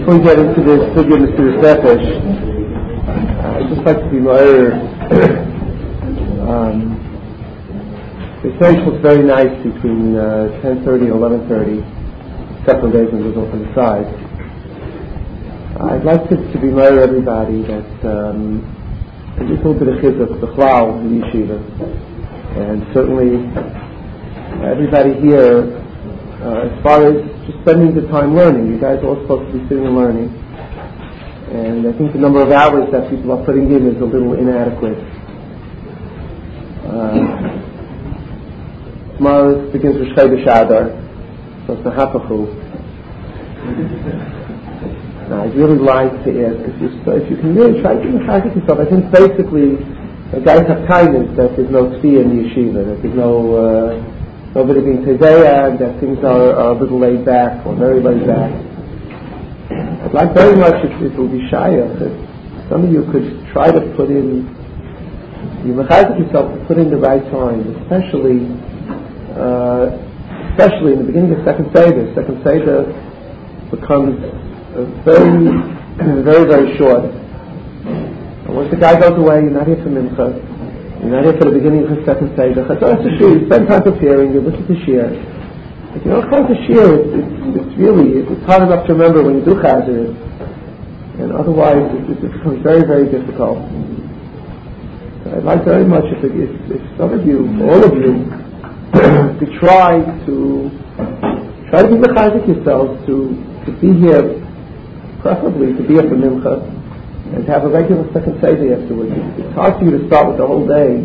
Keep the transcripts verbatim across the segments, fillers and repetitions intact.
before we get into this Sugya Mesiras Nefesh, I'd just like to be more. um, the stage looks very nice between uh, ten thirty and eleven thirty, several days when it goes off on the side. I'd like to, to be more everybody that um, there's just a little bit of chizuk, the chlal in yeshiva, and certainly everybody here, uh, as far as just spending the time learning. You guys are all supposed to be sitting and learning. And I think the number of hours that people are putting in is a little inadequate. Uh, tomorrow begins with Shchei B'Shadar, so it's a hapachu. Now, I'd really like to ask if you, so if you can really try to mechazek yourself. I think basically, the guys have kindness that there's no tzvi in the yeshiva, that there's no uh, nobody being tezeya, and that things are, are a little laid back or very laid back. I'd like very much if it will be shayach that some of you could try to put in, you mechazek yourself to put in the right time, especially uh, especially in the beginning of second seder. Second seder becomes uh, very, very, very short. And once the guy goes away, you're not here for mincha. You're not here for the beginning of the second seder. Chazar Shir, you spend time preparing, you listen to Shir. If you don't come to Shir, it's, it's, it's really, it's hard enough to remember when you do Chazar. And otherwise, it, it becomes very, very difficult. So I'd like very much if, it, if, if some of you, all of you, to try to, try to be mechazek yourselves to, to be here, preferably to be here for mincha, and to have a regular second Seder afterwards. It's hard for you to start with the whole day,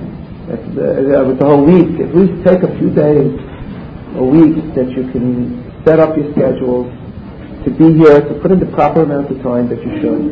uh, with the whole week. At least take a few days, a week, that you can set up your schedules to be here, to put in the proper amount of time that you should.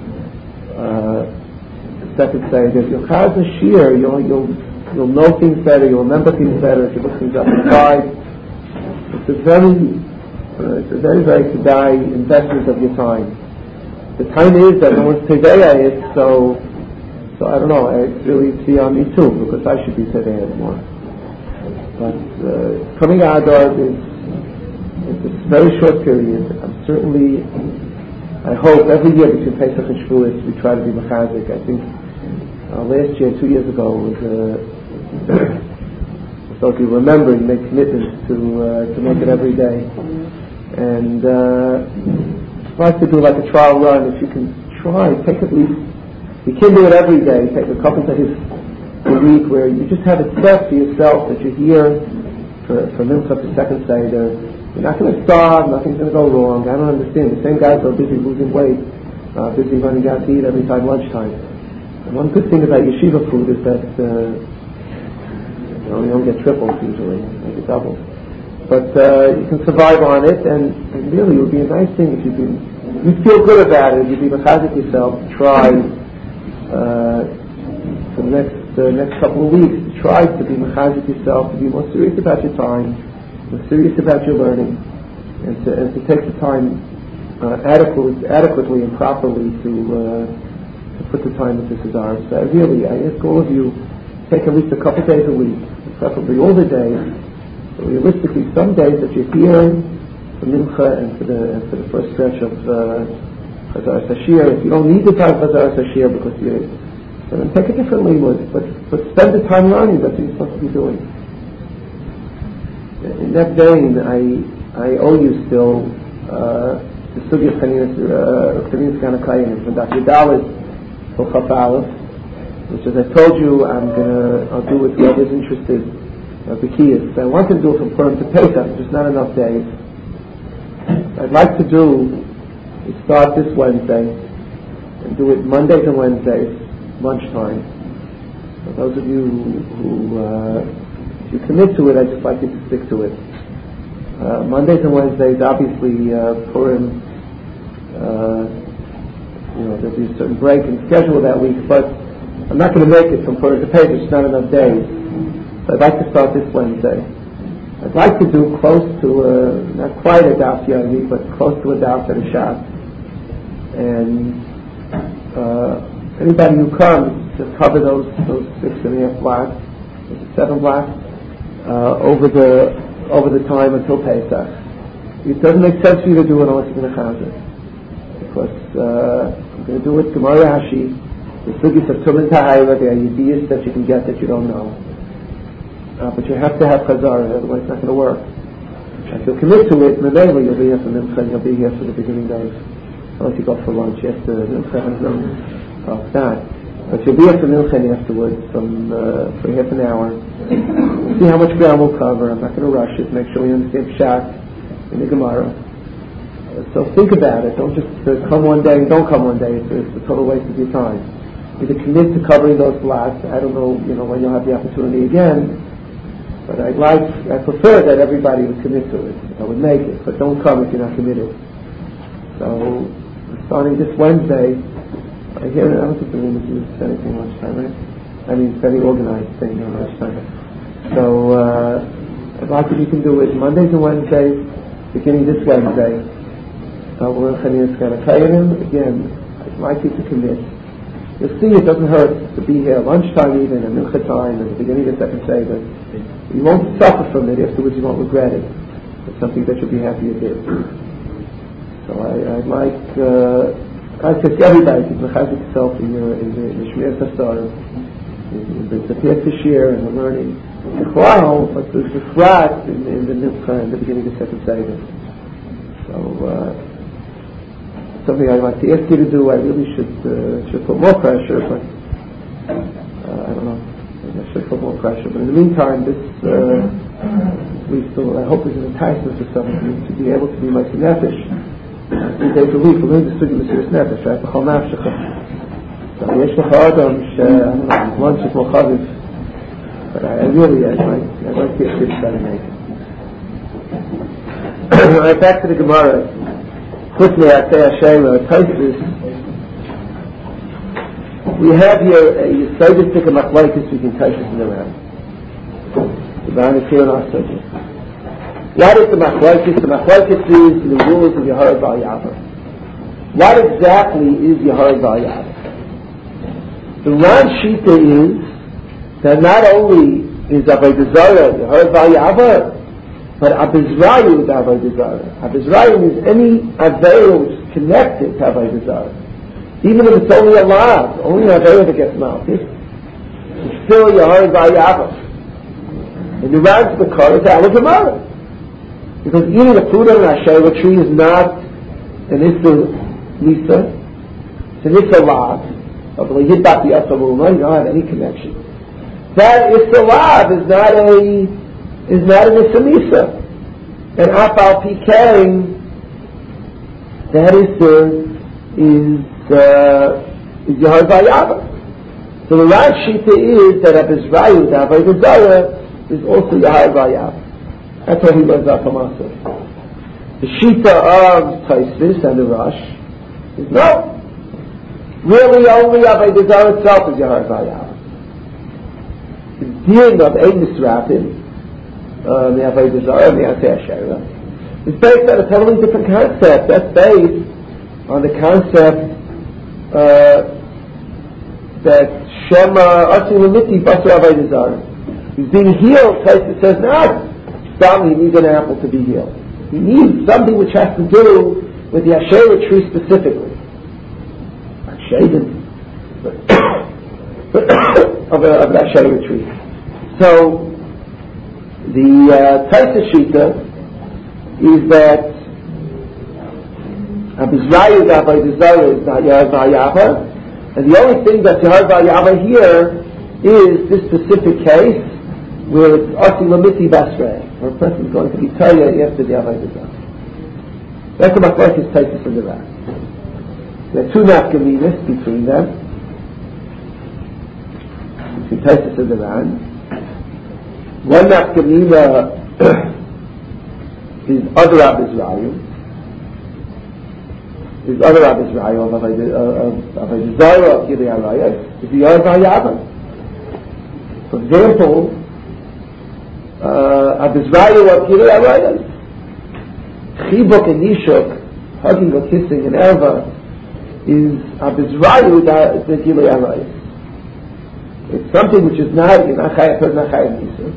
Uh, second Seder, if you'll have a shir, you'll, you'll, you'll know things better, you'll remember things better, if you look things up inside. It's a very, uh, it's a very, very kedai investment of your time. The time is that no one's Teveya is, so, so I don't know, it's really it's on me too, because I should be Teveya more. But uh, coming out of is it's a very short period. I'm certainly, I hope every year between Pesach and Shavuos we try to be mechazik. I think uh, last year, two years ago, was uh, so if you remember, you made commitments to uh, to make it every day, and. Uh, I'd like to do like a trial run. If you can try, take at least, you can do it every day, take a couple days a week where you just have it set for yourself that you're here for, for mincha for second Seder. You're not going to starve, nothing's going to go wrong. I don't understand. The same guys are busy losing weight, uh, busy running out to eat every time lunchtime. And one good thing about yeshiva food is that uh, you know, you don't get triples usually, maybe doubles. But uh, you can survive on it, and, and really it would be a nice thing if you can, you'd feel good about it, you'd be mechazik yourself to try uh, for the next, uh, next couple of weeks, to try to be mechazik yourself, to be more serious about your time, more serious about your learning, and to, and to take the time uh, adequately, adequately and properly to, uh, to put the time into Cesar. So I really, I ask all of you, take at least a couple days a week, preferably all the days. So realistically, some days that you're here for mincha and for the and for the first stretch of Chazar uh, Sashir, if you don't need the time for Chazar Sashir because you, so then take a different limud, but but spend the time learning. That's what you're supposed to be doing. In that vein, I I owe you still uh, the Sugya Chaninas Ganakayim from Doctor Dalit for Chaf Aleph, which, as I told you, I'm gonna I'll do with whoever's interested. Uh, the key is, I want to do it from Purim to Pesach, just not enough days. I'd like to do is start this Wednesday and do it Mondays and Wednesdays, lunchtime. For those of you who, uh, if you commit to it, I'd just like you to stick to it. Uh, Mondays and Wednesdays, obviously, uh, Purim, uh, you know, there'll be a certain break in schedule that week, but I'm not going to make it from Purim to Pesach, it's not enough days. So I'd like to start this Wednesday. I'd like to do close to, a, not quite a Daf Yomi, but close to a Daf at a shop. And uh, anybody who comes, just cover those those six and a half blocks, seven blocks, uh, over the over the time until Pesach. It doesn't make sense for you to do it unless you're going to chazir. because uh, I'm going to do it Gemara Hashi. The sugis of Tumen Tahira, there are ideas that you can get that you don't know. Uh, but you have to have Chazara, otherwise it's not going to work. If you'll commit to it, Memela, you'll be here for Mincha, and you'll be here for the beginning days. Unless you go for lunch, yes, the Mincha has no of that. But you'll be here for Mincha afterwards, from, uh, for half an hour. See how much ground we'll cover. I'm not going to rush it. Make sure we understand Pshat in the Gemara. Uh, so think about it. Don't just uh, come one day and don't come one day. It's, it's a total waste of your time. Either commit to covering those blocks. I don't know, you know, when you'll have the opportunity again. But I'd like, I prefer that everybody would commit to it. I would make it, but don't come if you're not committed. So, starting this Wednesday, I hear, I don't think the room is anything lunchtime, right? I mean, it's very organized thing on lunchtime. So, uh, I'd like if you can do it Mondays and Wednesdays, beginning this Wednesday. So, we're going to again, I'd like you to commit. You'll see it doesn't hurt to be here lunchtime even, and Mincha time, and the beginning of the second Seder. You won't suffer from it. Afterwards you won't regret it. It's something that you'll be happy you did. So I, I'd like, uh, I'd say to everybody to mechazik yourself in your, in the, in the Shmir Tasar, in the Zapir Tashir, and the learning. Wow, but there's a frat in, in the Mincha and the beginning of the second Seder. So, uh, something I'd like to ask you to do. I really should uh, should put more pressure, but uh, I don't know. Maybe I should put more pressure. But in the meantime, this uh, we still. I hope there's an enticement for some of you to be able to be like nefesh three days a week. We're going to study Mesiras Nefesh, right? B'chol nafshecha. So yesh lecha adam she I don't know. Lunch is more chaviv, but I, I really I'd like I'd like to ask you to try to make it. All right, back to the Gemara. Quickly, I say Hashem, uh, Tosfos. We have here a Yesodistic and Machlokes we can Tosfos in the round. The round is here in our subject. What is the Machlokes? The Machlokes is the rules of Yehored Bal Yavar. What exactly is Yehored Bal Yavar? The Ran Shita is that not only is Avodah Zarah Yehored Bal Yavar, but Abizrayu is Avodah Zarah. Abizrayu is any Aveira which is connected to Avodah Zarah. Even if it's only a lav, only an Aveira that gets melted, it's still Yehored Bal Yavar. And the Ran's Bekar is Al Gemara. Because eating a fruit on an Asherah tree is not an Issa Lisa, it's an Issa lav. Of the Yidbat the Asamuma, you don't have any connection. That Issa lav is not a is not an Isamisa. And Afal P K, that is uh, is uh, is Yehored Bal Yavar. So the Ran Shita is that Abizrayu, the Avodah Zarah, is also Yehored Bal Yavar. That's how he learns out from us. The Shita of Tosfos and the Rosh is no. Really only Avodah Zarah itself is Yehored Bal Yavar. The din of Ein Nisrafim, the Avodah Zarah, the Asher is based on a totally different concept. That's based on the concept uh, that Shema Asi Limiti Basar Avodah Zarah. He's being healed. Tosfos says, no, Stam, he needs an apple to be healed. He needs something which has to do with the Asherah tree specifically. Not shaven, but of, a, of an Asherah tree. So, the uh, Tosfos Shita is that Abizrayu Avodah Zarah is not Yehored Bal Yavar, and the only thing that's Yehored Bal Yavar here is this specific case where it's Asi Lamiti Basrei, where a person is going to be Taya after the Avodah Zarah. That's the Machlokes Tosfos in the Ran. There are two nafkaminas between them, between Tosfos and the Ran. One nafkamina is other Abizrayu, is other Abizrayu of Avodah Zarah of Gilei Arayos, is the Yehored Bal Yavar. For example, uh, Abizrayu of Gilei Arayos, Chibuk and Nishuk, hugging or kissing and Erva, is Abizrayu the Gilei Arayos. It's something which is not, you're not chayav, you're not chayav Nisa.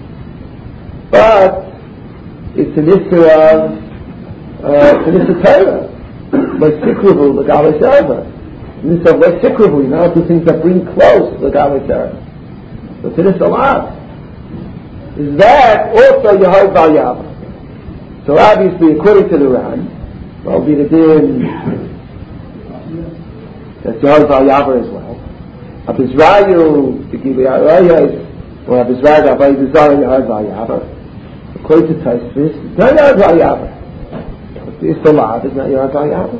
But it's an issue of uh, it's an issue of Torah. L'sikruvu l'galei serva. And this is l'sikruvu, you know, two things that bring close l'galei serva. So to this allowed. Is that also Yahar Val Yava? So obviously, according to the Ran, well, be the din that's Yahar Val Yava as well. Abizrayu, the Gili Arayas, or Abizrayu, Abai Bizarre Yahar Val Yava. According to Taisvis, it's not Yahar Val Yava. It's the law, it's not Yahar Val Yava.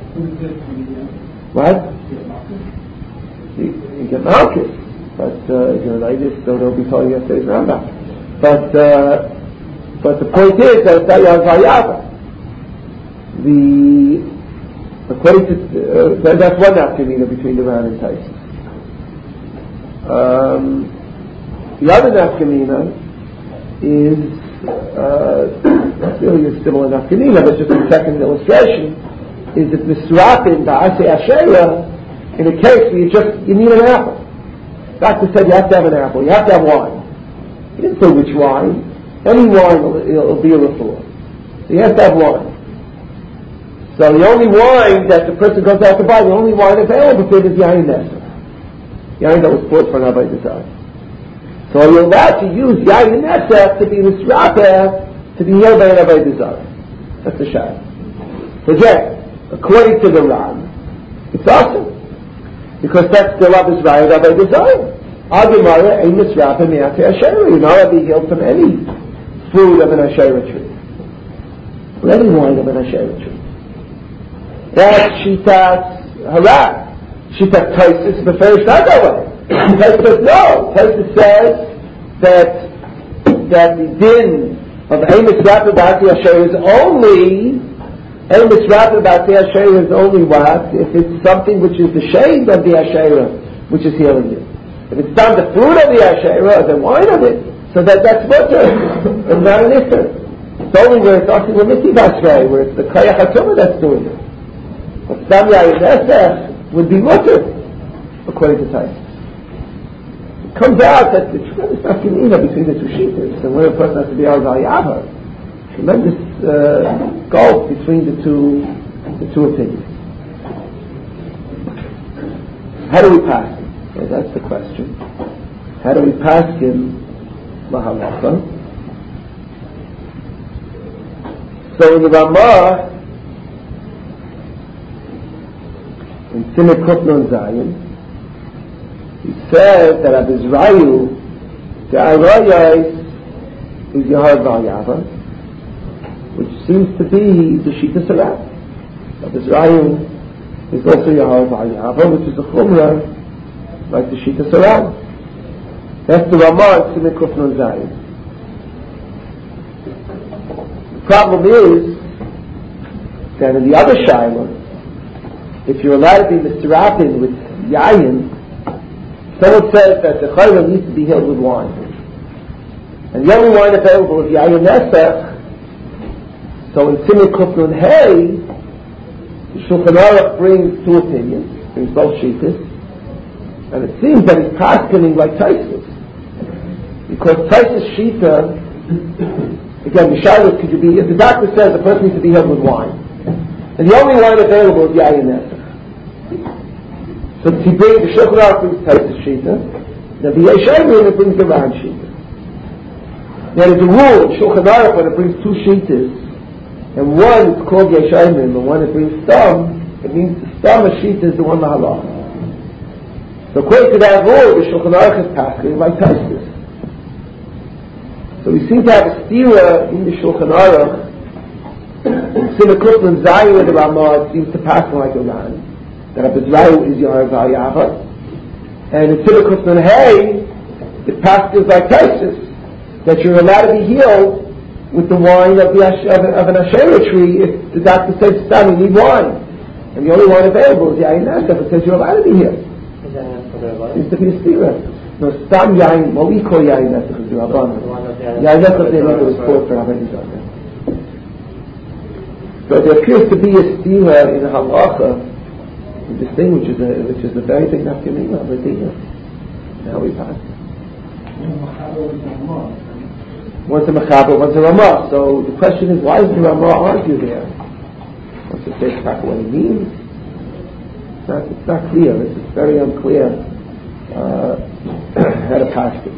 What? You, you get Malchus, but uh, you know, like this, so they'll be calling yesterday's Rambam. But uh, but the point is that it's not Yahar Val Yava. The according to uh, that's one nafkamina between the Ran and Taisvis. Um, the other nafkamina is uh, really a similar nafkamina, but just a second illustration, is that Misrapin ba'aseh Asherah, in a case where you just, you need an apple. The doctor said you have to have an apple, you have to have wine. He didn't say which wine. Any wine will, will be a refuah. So you have to have wine. So the only wine that the person goes out to buy, the only wine available to him is Yain Nesser. Yain that was bought for an Abai Desire. So you're allowed to use Yain Nesser to be Misrapeh, to be healed by an Abai Desire. That's the shah. Again, according to the Ran, it's awesome. Because that's the Rabbis Raya Abai Desire. Al Gemara, Ein Misrapeh Me'atei Asherah. You're not allowed to be healed from any fruit of an Asherah tree. Or any wine of an Asherah tree. That's Shitas Harak. Shitas Taisus prefers not that way. Taisus says no. Taisus says that that the din of Ein Misrapeh Me'atei Asherah is only Ein Misrapeh Me'atei Asherah is only what? If it's something which is the shade of the Asherah which is healing you. If it's done the fruit of the Asherah, the wine of it, so that that's mutter and not an iftar. It's only where it's also a mitzvah basrei, where it's the kayach hatumah that's doing it. But Stam Yayin Nesach would be mutter, according to Taisvis. It comes out that the tremendous nafkamina between the two shittas, and where a person has to be al Yava, tremendous uh, gulf between the two, the two opinions. How do we pass him? Okay, that's the question. How do we pass him lahalacha? So in the Ramah, in Simek Kufnon Zayin, he said that Abizrayu, the Arayais, is Yahar Val Yava, which seems to be the Shita Sarat. Abizrayu is also Yahar Val Yava, which is the Chumrah, like the Shita Sarat. That's the Ramah in Simek Kufnon Zayin. The problem is that in the other Shaila, if you're allowed to be Misrapin with Yayin, someone says that the Chayla needs to be healed with wine. And the only wine available is Yayin Nesach. So in Simek Kufnon Hey, the Shulchan Aruch brings two opinions, brings both Shitas, and it seems that he's paskening like Taisus. Because Taisus Shita, again, the Shaila could you be, if the doctor says the person needs to be healed with wine, and the only wine available is Yayin Nesach. So if he brings the Shulchan Aruch brings Taisus Shita, the B'yei Shaymin it brings the Ran Shita. Now there's a rule in Shulchan Aruch when it brings two Shitas, and one is called Yeshaymin, and one it brings Stam, it means the Stam of Shita is the one Mahalacha. So according to that rule, the Shulchan Aruch is passing like Taisus. So we seem to have a stira in the Shulchan Aruch. Simek Kufnon Zayin with the Ramah seems to pass like a Ran, that Abizrayu is Yahar Val Yava, and in Simek Kufnon Hey, it passes like Taisus, that you're allowed to be healed with the wine of, the, of, of an Asherah tree if the doctor says, son, you need wine. And the only wine available is Yayin Nesach. It says you're allowed to be healed. Seems to be a stira. No, Stam Yayin, what we call Yayin Nesach is the Rabbanah. Yayin Nesach they never was bought for Abai Desire. So there appears to be a stira in Halacha, in this thing which is a, which is a very big nafkamina of Medina. Now we pass. One's a Mechaber, one's a Ramah. So the question is, why does the Ramah argue there? What's it say exactly what it means? It's not, it's not clear. It's, it's very unclear uh, how to pass it.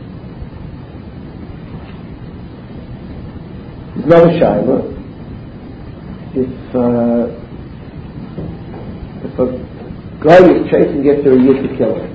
There's another shaila. If uh, if a guy is chasing after a yid to kill him,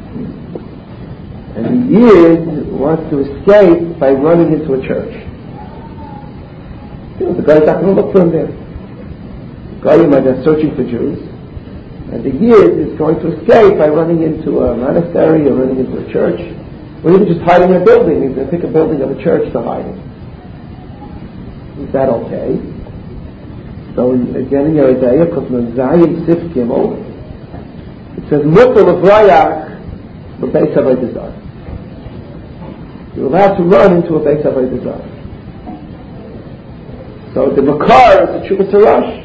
and the yid wants to escape by running into a church, you know, the guy's not going to look for him there. The guy might be searching for Jews, and the yid is going to escape by running into a monastery or running into a church, or even just hiding in a building. He's going to pick a building of a church to hide in. Is that okay? So again in your Isaiah, Kufman Zayin Sif Gimel, it says Mutal of Rayach the Beis Avodah Zarah. You're allowed to run into a Beis Avodah Zarah. So the Makar is the Chuvas Harash.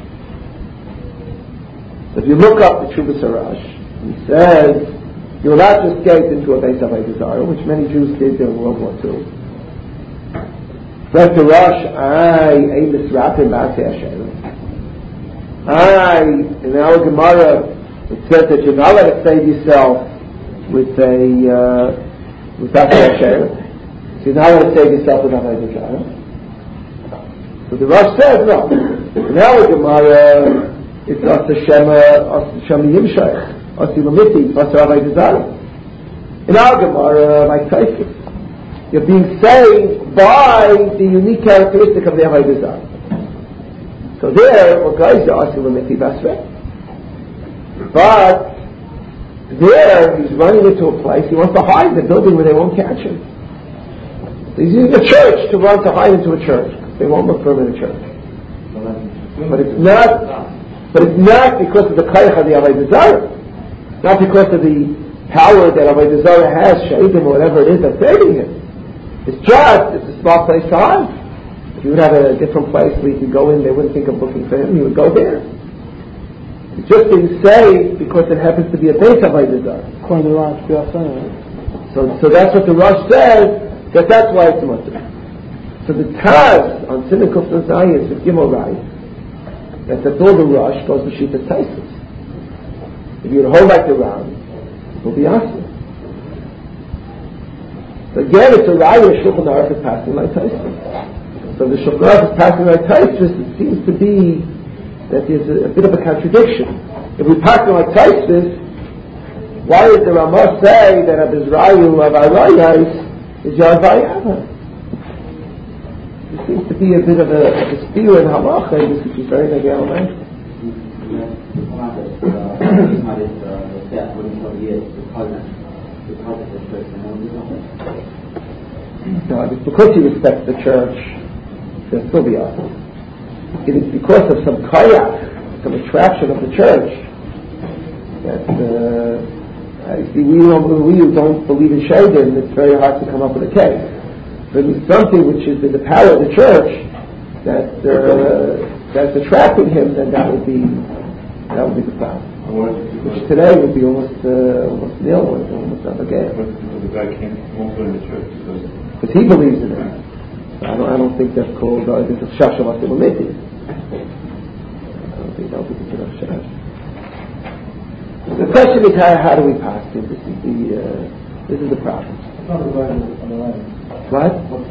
So if you look up the Chuvas Harash, he says you're allowed to escape into a Beis Avodah Zarah, which many Jews did during World War Two. Says the Rosh, I aim Misrapim B'asei Hashem. I, in our Gemara, it says that you're not allowed to save yourself with a uh, with B'asei Hashem. So you're not allowed to save yourself with Avodah Zarah. So the Rosh says no. In our Gemara, it's As Hashem As Hashem Yimshach As Yilamiti As Avodah Zarah. In our Gemara, like Taifus, you're being saved by the unique characteristic of the Avodah Zarah. So there, what guys are asking Limiti Basra. But there, he's running into a place, he wants to hide in the building where they won't catch him. So he's using a church to run to hide into a church. They won't look for him in a church. But it's not, but it's not because of the Kayach of the Avodah Zarah. Not because of the power that Avodah Zarah has, Shahidim or whatever it is that's saving him. It's just, it's a small place to hide. If you would have a different place where you could go in, they wouldn't think of looking for him, you would go there. It's just being saved because it happens to be a base of Avodah Zarah. According to the Rosh, right? So, so that's what the Rosh says, that that's why it's mutter. So the Taz on Siman Kuf Nun Zayin is Gimel right, that that's all the Rosh goes to Shitas Taisus. If you would hold like the round, it will be awesome. So again, it's a raya Shulchan Aruch is passing like Taisus. So the Shulchan Aruch is passing like Taisus. It seems to be that there's a, a bit of a contradiction. If we pass like Taisus, why does the Ramah say that a Bizrayu of Arayas is Yarvayava? There seems to be a bit of a, a dispute in Halacha, and this is very negative. No, it's because he respects the church, he'll still be awesome. It is because of some kayak, some attraction of the church, that uh, I see we don't, we who don't believe in Shadim, it's very hard to come up with a case. But it's something which is in the power of the church that uh, that's attracting him, then that would be that would be the problem. Which today would be almost uh, almost nil, almost not again. The guy can't also in the church because he believes in it. So I don't I don't think that's called uh, this is Shasha Masimamiti. I don't think that would be considered Shasha. The question is how how do we pass it? This is the uh, this is the problem. What?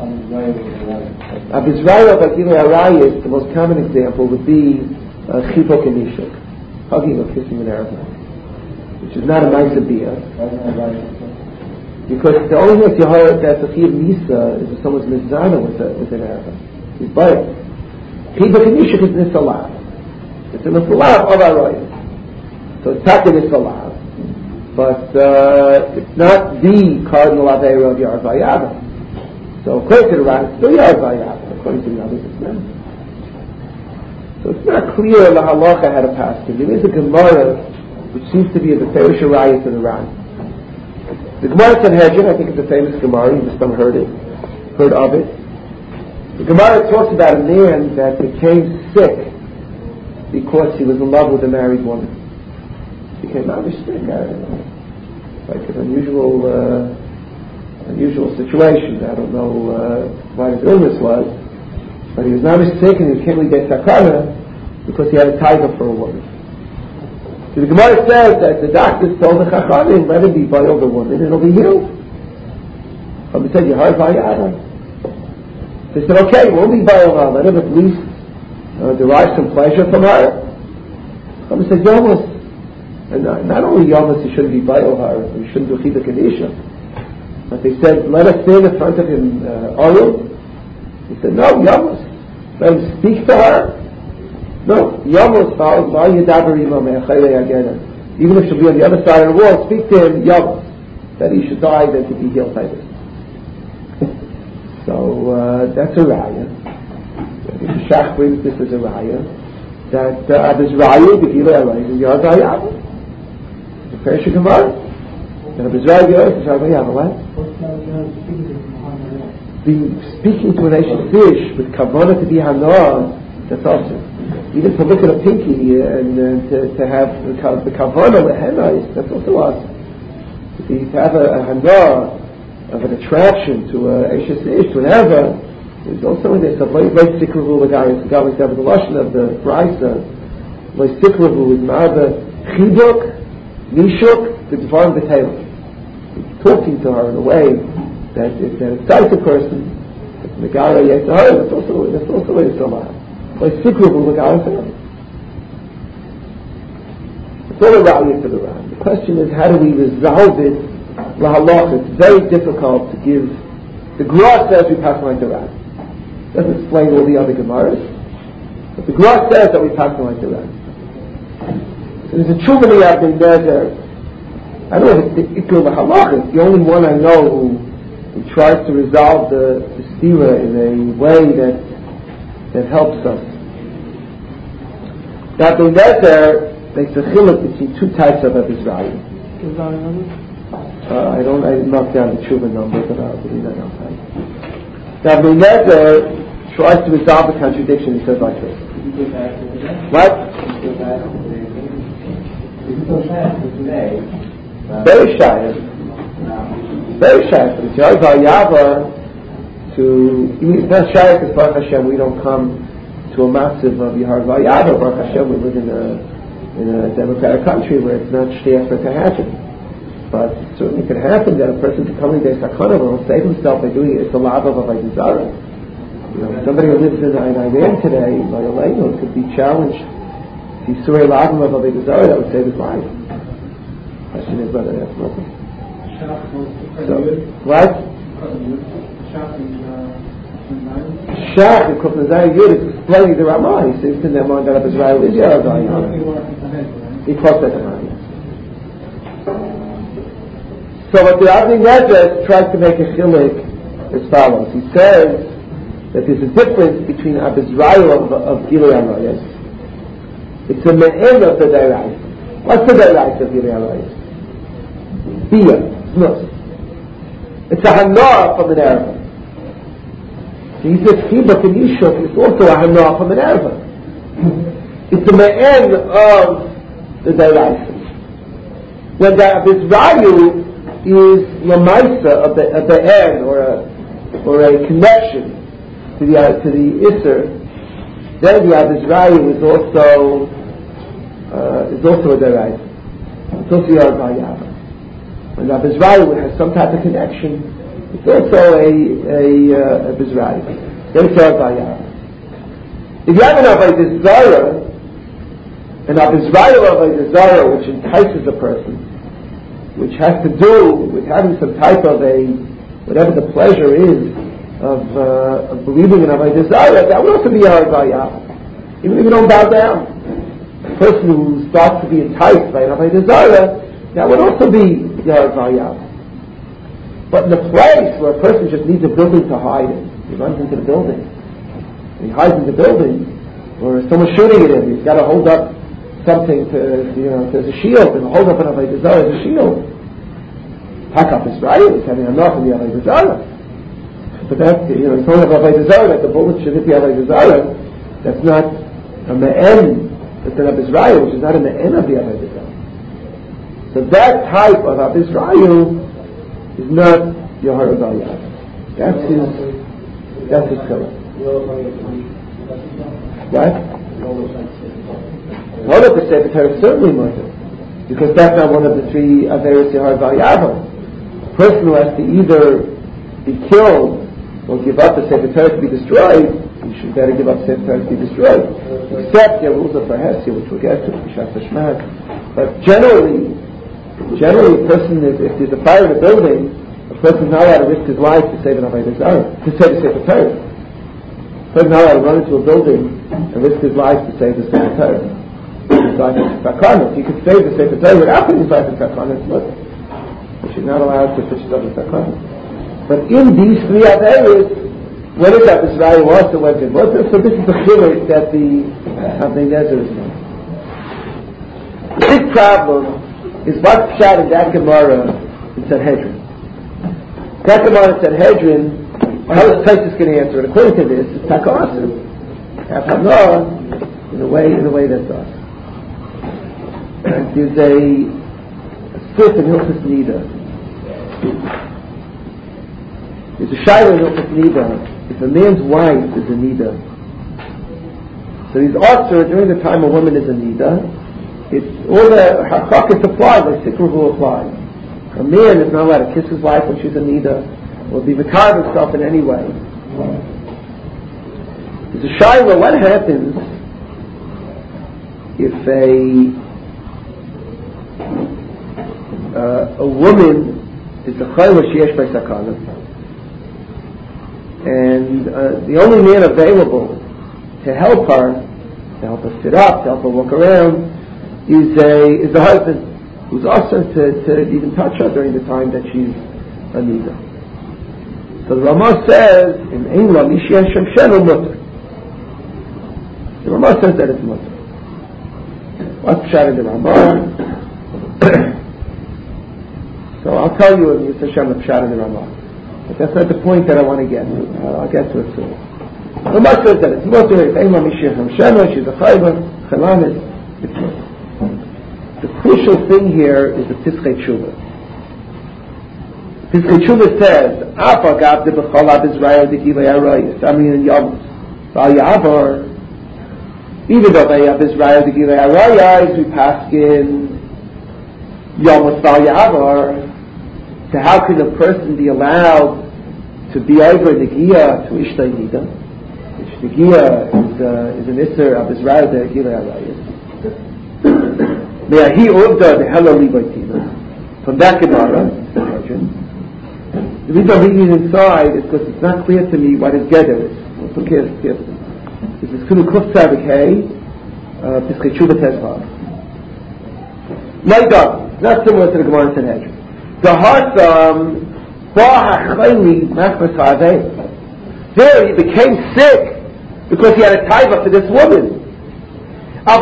Abizrael Bagilei Arayis, the most common example would be Chibok and Nishuk, hugging or kissing an Arab, which is not a nice bia. Because the only thing you heard that the Chiv Nisa is if someone's Mizana with, a, with an Arab. He's by it. Chibok and Nishuk is Nisalav. It's a Nisalav of Arayis. So it's Taka Nisalav. But uh, it's not the cardinal Aveira of Yarvayava. So according to the Ran, it's still Yarvayava. According to the others, it's not. So it's not clear la halacha how to pass it. There is a Gemara which seems to be a Beferish Arayah to the Ran. The Gemara Sanhedrin, I think it's a famous Gemara. You must have heard it, heard of it. The Gemara talks about a man that became sick because he was in love with a married woman. He became very sick. Like an unusual, uh, unusual situation. I don't know uh, what his illness was, but he was not sick and he came to get sakana, because he had a tiger for a woman. So the Gemara says that the doctors told the Chachamim, let him be boiled the woman and it'll be healed. Chachamim said, you heard Vayada? They said, okay, we'll be boiled her, let him at least uh, derive some pleasure from her. Chachamim said, Yomus. And not, not only Yomus, he shouldn't be boiled her, he shouldn't do Chida Kadisha. But they said, let us stand in front of him, uh, Oru. He said, no, Yomus. Let him speak to her. No, Yomus, even if she'll be on the other side of the wall, speak to him, Yomus, that he should die than to be healed by this. So, uh, that's a raya. The Shach brings this as a raya, that Abis Raya, the Gila Arai, is Yad Vayava. The Persia Gemara. And Abis Raya, the Yad Vayava, what? The speaking to an Asian fish with Kavanah to be Hanoah, that's awesome. Even to look at a pinky and uh, to, to have the, the kavanah with henna, that's also awesome. To, to have a, a hana of an attraction to a Eishes Ish, to an Eva, is also in this. A very, very sikravu the guy, the guy was having the lashon of the Brisa, very sikravu is ma'aba chiduk, nishuk, the divine b'teilah. Talking to her in a way that, that excites a person, that's megara yetzahar, that's also, that's also a way to salah. By secret will look out for them. It's all a rally for the Ram. The question is, how do we resolve it? Lahalacha. It's very difficult to give. The Gra says we pass like the Ram. It doesn't explain all the other Gemaras, but the Gra says that we pass like the Ram. So there's a Chumani out there. I don't know if it's the Ikul Lahalacha. It's the only one I know who, who tries to resolve the, the stira in a way that that helps us. Now, the Nezer makes a chiluk between two types of Abizrayim. Uh, I don't, I didn't knock down the Tshuva number, but I'll give you that outside. Now, the Nezer tries to resolve the contradiction. He says like this. What? Very shy. Very shy. It's Yahweh Vayava. To, it's not shy because Baruch Hashem we don't come to a massive of Yahar Vayava. Baruch Hashem we live in a in a democratic country where it's not shtiach for it to happen. But it certainly can happen that a person to come in Beis HaKana will save himself by doing it. It's a lava of Avodah Zarah. You know, somebody who lives in, in Iran today, by Aleinu, could be challenged. If he saw a lava of Avodah Zarah, that would save his life. The question is whether that's nothing. So, what? Shach, the Kufna Zayah Yud, is explaining the Ramah. He says to them, that Israel is Yahweh. He quotes that Ramah. So what the Avnei Nezer tries to make a chilik as follows. He says that there's a difference between Abizrael of, of Gilui Arayos. It's a me'en of the Deirais. What's the Deirais of Gilui Arayos? Bia, Znus. It's a Hanoah from an Erva. So he says Chibuk and Yishuk is also a Hanoah from an Erva. It's a me'en of the Deirais. When the Abizrael is Lamaisa of the of the end or a or a connection to the uh, to the Isser, then the Abizrael is also uh, is also a Deraisa. It's also Yad Vayava. When the Abizrael has some type of connection, it's also a a uh, Abizrael. Then it's Yad Vayava. If you have an Avodah Zarah, an Abizrael Avodah Zarah which entices a person, which has to do with having some type of a, whatever the pleasure is, of, uh, of believing in Avodah Zarah, that would also be Yad Vayava. Even if you don't bow down. A person who starts to be enticed by an Avodah Zarah, that would also be Yad Vayava. But in the place where a person just needs a building to hide in, he runs into the building, he hides in the building, or someone's shooting at him, he's got to hold up something to, you know, as a shield, and hold up an Avodah Zarah as a shield. Hakaf Israel is having enough of the Avodah Zarah. But that, you know, it's only of Avodah Zarah that the bullet should hit the Avodah Zarah. That's not a me'en, that's an Abizrael, which is not a me'en of the Avodah Zarah. So that type of Abizrael is not Yahar Vayava. That's his, that's his color. What? One of the Sefer Torah is certainly mutter, because that's not one of the three Averis Yehar Val Yavo. A person who has to either be killed or give up the Sefer Torah to be destroyed, you should better give up the Sefer Torah to be destroyed. Except there are rules of Parhesia, which we'll get to, B'Shas Hashmad. But generally, generally a person, is, if there's a fire in a building, a person is not allowed to risk his life to save an Avodah Zarah, to save the Sefer Torah. A person is not allowed to run into a building and risk his life to save the Sefer Torah. His life is Sakana. If he could save the Sefer Torah without putting his life in Sakana, it's not. She's not allowed to put stuff in Sakana. But in these three Averis, what is that? This value was the web was. So this is the chiluk that the Avnei Nezer is not. The big problem is what's shot in that Gemara in Sanhedrin. That Gemara in Sanhedrin, how the Tosfos going to answer it? According to this, it's Takasa. Hafhanah, in a way, in a way that's us. There's a, a slip in Hilchos Nida. There's a shayla in Hilchos Nida. If a man's wife is a Nida, so he's also during the time a woman is a Nida, it's all the hachakis apply, like Sikru will apply. A man is not allowed to kiss his wife when she's a Nida, or be matar himself in any way. There's a shayla, what happens if a uh, a woman is a chayla sheyesh by sakana, and uh, the only man available to help her, to help her sit up, to help her walk around, is a is the husband, who's also to, to even touch her during the time that she's a nida. So the Ramah says in England, Mishiach Shemshenu mutter. The Ramah says that it's mutter. What's pshat in the Ramah? So I'll tell you in Yisrael Hashem the pshat in the Ramah. But that's not the point that I want to get to. Uh, I'll get to it soon. The Ramah says that it's mutter. If Eimah Mishiach Shemshenu, she's a chayva, chalanis, it's mutter. The crucial thing here is the Piskei Tshuva. Piskei Tshuva says, "Apa gavde b'chol Israel degilei arayis." I mean in Yavos, Val Yavar. Even though they have Israel degilei arayis, we pass in Yavos Val Yavar. So how can a person be allowed to be over negiah to Ishtay Nida? Which negiah is uh, is an isser of Israel degilei arayis. From that Gemara, the reason I'm reading it inside is because it's not clear to me what his gather is. Who cares? This is Kulu Kuf Tzadik Hey, Piskei Tshuva Tezvav. Like that, not similar to the Gemara in Sanhedrin. The Harsam, Ba'achayli Machmas Ha'avei. There he became sick because he had a taiva for this woman. But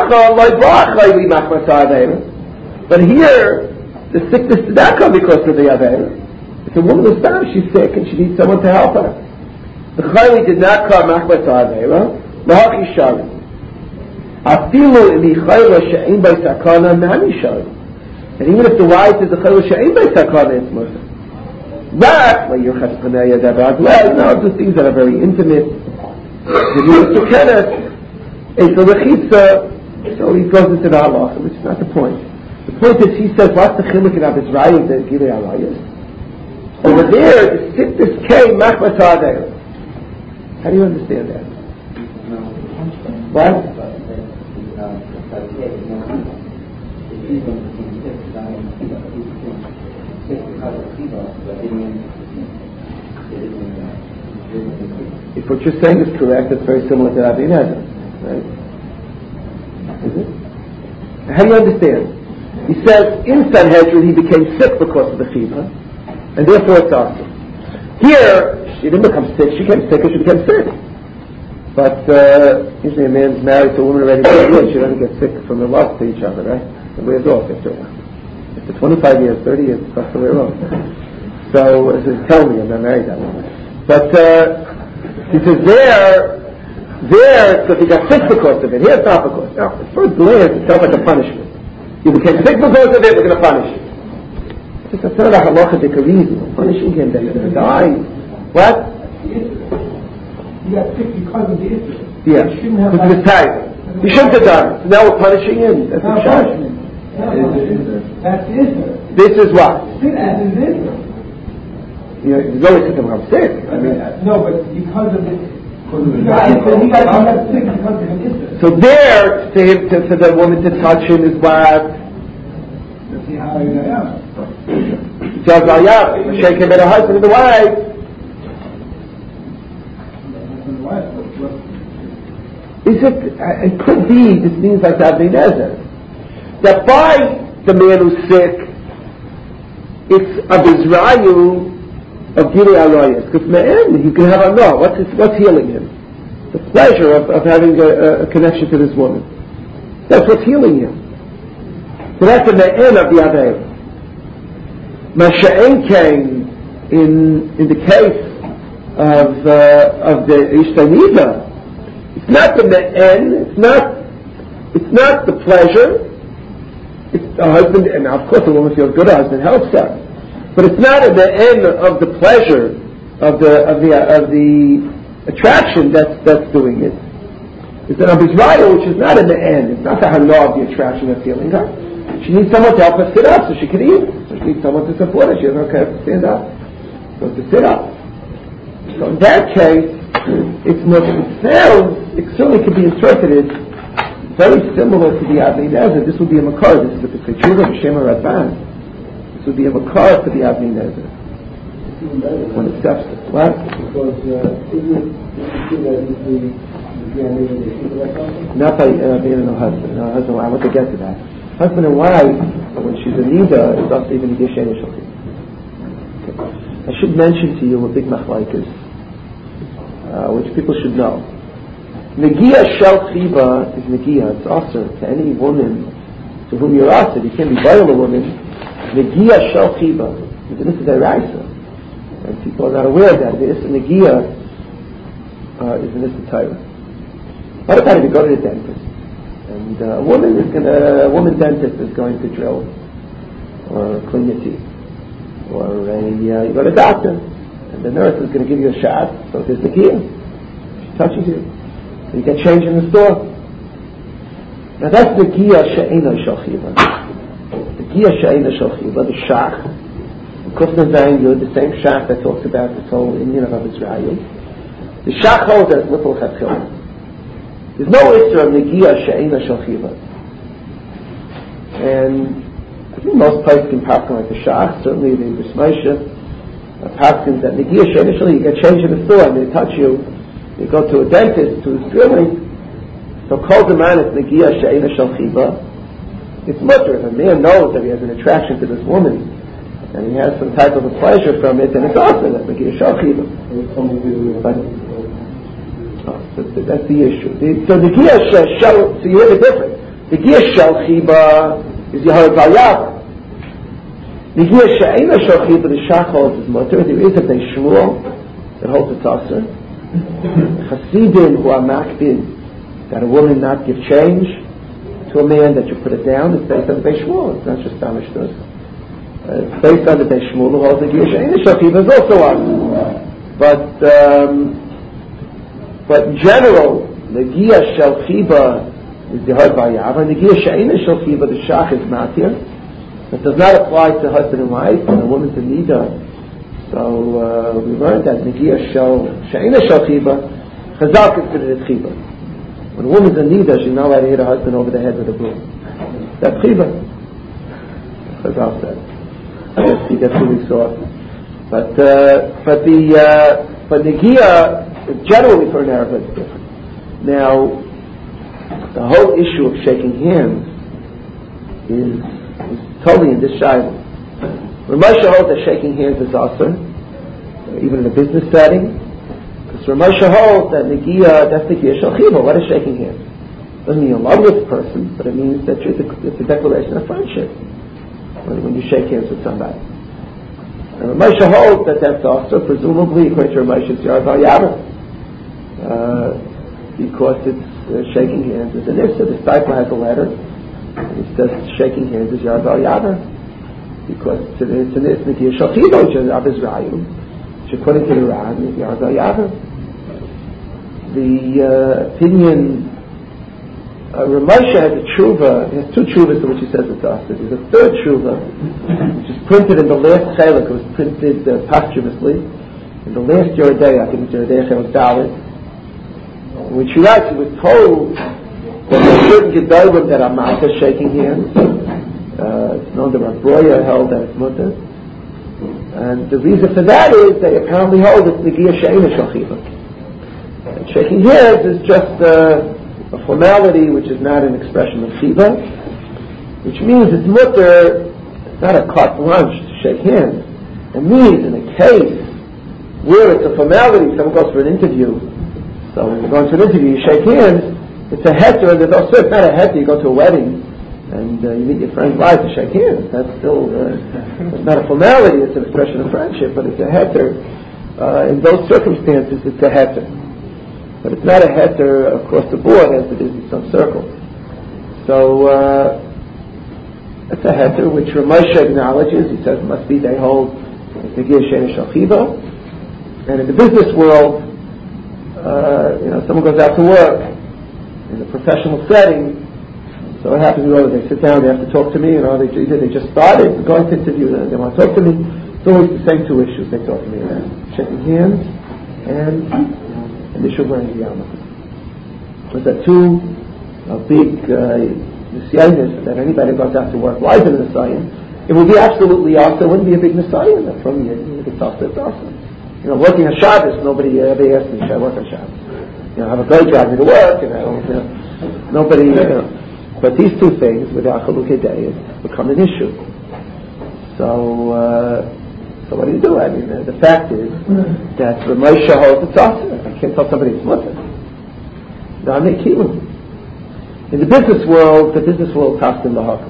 here, the sickness did not come because of the Aveira. It's a woman who's found she's sick and she needs someone to help her. The Chayli did not come Machmas Aveira, Lahachi Shari. Afilu in Chayla She'in by Sakana, Nani Shari. And even if the wife is a Chayla She'in by Sakana, it's Muslim. Not like your Chespanaya Dabad. Well, no, the things that are very intimate. The Yusuf Kenneth. And so the chitza, so he goes into the halacha, which is not the point. The point is, he says, what's the chiluk in Abizrayim that Gilei Arayis? Over there, the sickness came machmas ha'adeir. How do you understand that? What? If what you're saying is correct, it's very similar to Rabbi Nezer. Right? Is it? How do you understand? He says in Sanhedrin he became sick because of the fever, and therefore it's awesome. Here she didn't become sick; she became sick, and she became sick. But uh, usually a man's married to a woman already for years; she doesn't get sick from their love to each other, right? It wears off after a while. After twenty-five years, thirty years, it's tough to wear off. So, as they tell me, I'm not married that long. But uh, he says there. There, because he got sick because of it. Here, it's not because. Now, at first glance, it sounds like a punishment. You became sick because of it, we're going to punish you. It's not a halachic reason. Punishing him that he's going to die. What? You got sick because of the issue. Yeah, because of his tithe. He shouldn't have done it. So now we're punishing him. That's Not a charge. punishment. That's Isra. This is what? Sickness is Isra. You know, he's always sick I'm sick. I mean, no, but because of it. He got, he got sick because of an Isra. So there, for him, to, for the woman to touch him is what? Let's see how you know. Tells Ayah, shake him at a husband and the wife. Is it, uh, it could be, this means like Avnei Nezer, that by the man who's sick, it's of Israel, of Gilei Arayas, because Me'en, you can have a no, what's, what's healing him? The pleasure of, of having a, a connection to this woman. That's what's healing him. So that's the Me'en of the Avei. Masha'en came in, in the case of, uh, of the Ishtanida. It's not the me'en, it's not, it's not the pleasure. It's a husband, and of course a woman feels good, a husband helps her. But it's not at the end of the pleasure, of the, of the, of the attraction that's, that's doing it. It's an Abizraya, which is not in the end. It's not the hana of the attraction that's healing her. She needs someone to help her sit up so she can eat. So she needs someone to support her. She doesn't have to stand up. So to sit up. So in that case, it's much, it sounds, it certainly could be interpreted very similar to the Avnei Nezer. This would be a makar. This is the Pesachura, the Shema Radban. This would be a makar for the Avnei Nezer. When it steps it. What? Because uh, isn't it true that he's the beginning of the Shiva or something? Not by uh, being a husband. No, husband, I want to get to that. Husband and wife, when she's a nida, it's not even a Geshen Shulchan. I should mention to you a big machlaikas, uh, which people should know. Negia shel chiba is negia. It's also to any woman to whom you're asked. You can't be violent a woman. Negia shel chiba. This is a raisa, and people are not aware of that. This negia uh, is an istitayra. What about if you go to the dentist and uh, a woman is going to, a woman dentist is going to drill or clean your teeth, or a uh, you go to a doctor and the nurse is going to give you a shot. So there's negia. She touches you. You get change in the store. Now that's the Gia She'ena Shel Chiva. The Gia She'ena Shel Chiva, the Shach, Kufna Zayin Yud, the same Shach that talks about this whole Indian of Israel. The Shach holds as little Chatchil. There's no issue of the Gia She'ena Shel Chiva. And I think most places can paskin like the Shach, certainly the Bris Moshe, paskins that the Gia She'ena Shel Chiva, you get change in the store and they touch you. You go to a dentist who's drilling, so call the man it's negia she'ena shel chiba. It's mutter. If a man knows that he has an attraction to this woman, and he has some type of a pleasure from it, then it's also that negia shel chiba. But oh, so that's the issue. The, so negia shel, so you hear the difference. Negia shel chiba is yahar b'ayava. Negia she'ena shel chiba, the shach holds is mutter. There is a Beis Shmuel that holds it's also. Chassidim who are makbid that a woman not give change to a man, that you put it down, it's based on the Beis Shmuel. It's not justAmishnus. Uh, it's based on the Beis Shmuel who holds the Gish. And the Shachiva is also on. But um, but in general, the Gia Shel Chiba is the Har Bayav, and the Gia She'ena Shel Chiba, the Shach is Matir. It does not apply to husband and wife, and a woman's a Nida. So uh, we learned that Negia Shel She'ena Shel Chiba, Chazal considered it Chiba. When a woman's a Nida, she's not allowed to hit her husband over the head with a broom. That's Chiba. Chazal said. I guess he that's what we saw. But uh, but the uh, but Negia generally for an Arab is different. Now the whole issue of shaking hands is, is totally in this shiloh. Ramosha holds that shaking hands is awesome, even in a business setting. Because Ramosha holds that Negia, that's Negia Shel Chiba. What is shaking hands? Doesn't mean you love this person, but it means that it's a, it's a declaration of friendship when, when you shake hands with somebody. And Ramosha holds that that's also, presumably, according to Ramosha, it's Yar Bar Yava. Uh, because it's uh, shaking hands is an issa. The disciple has a letter, and it says shaking hands is Yar Bar Yava. Because it's an it's an it's Negia Shel Chiba, which is Av Israel, which according to the Ran is Yar Bar Yava. The uh, opinion uh, Ramosha has a tshuva. He has two tshuvas to which he says it's us. There's a third tshuva, which is printed in the last chelik. It was printed uh, posthumously in the last Yeridei. I think it's Yeridei Chelik Dalet. Which he writes, he was told that there are certain gedolim that are ma'aser shaking hands. Uh, it's known that Rabroya held that it's mutter. And the reason for that is they apparently hold it's Negiah She'eina Shel Chiva. And shaking hands is just uh, a formality which is not an expression of Chiva, which means it's mutter, it's not a carte blanche to shake hands. It means in a case where it's a formality, someone goes for an interview, so when you go into an interview, you shake hands, it's a heter, and there's also, it's not a heter, you go to a wedding, and uh, you meet your friend's wife to shake hands. That's still, uh, it's not a formality, it's an expression of friendship, but it's a heter. Uh, in those circumstances, it's a heter. But it's not a heter across the board as it is in some circles. So, uh, it's a heter which Ramosha acknowledges. He says it must be they hold Negiah She'eina Shel Chiva. And in the business world, uh, you know, someone goes out to work in a professional setting. So what happens is, they sit down, they have to talk to me, you know, they, either they just started, they're going to interview, they want to talk to me. It's always the same two issues they talk to me about. Shaking hands and initial wearing the yarmulke. Those are two uh, big nisyanis uh, that anybody goes out to work lies in the Nisayan. It would be absolutely awesome. It wouldn't be a big Nisayan. From you, you could tell it's awesome. You know, working on Shabbos, nobody ever asked me, should I work on Shabbos? You know, I have a guy driving me to work, and I don't, you know, nobody, you know. But these two things, without Chalukei Deis, become an issue. So, uh, so what do you do? I mean, uh, the fact is that Ramosha holds it's awesome. I can't tell somebody it's mutter. No, I'm kidding. In the business world, the business world talks in the Hakkam.